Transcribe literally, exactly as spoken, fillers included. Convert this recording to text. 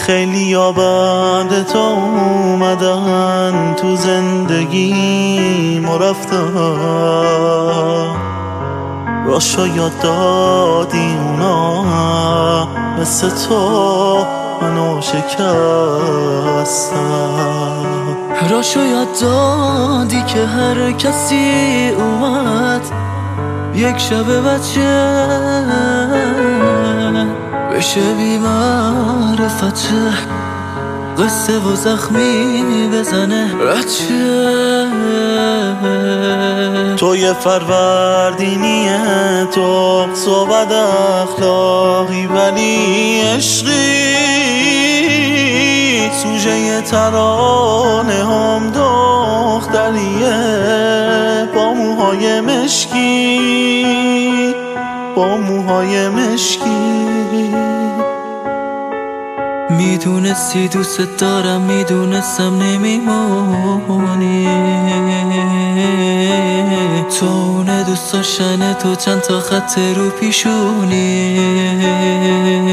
خیلی یا بعد تو اومدن تو زندگی مرفتن، راشو یاد دادی اونا مثل تو منو شکستن. راشو یاد دادی که هر کسی اومد یک شب بچه بشه بی معرفت، قصه و زخمی بزنه رچه. تو یه فروردینیه، تو صحبت اخلاقی ولی عشقی، سوژه یه ترانه هم دختریه با موهای مشکی، با موهای مشکی. میدونستی دوست دارم، میدونستم نمیمونی، تو اون دوست داشتن تو چند تا خط رو پیشونی.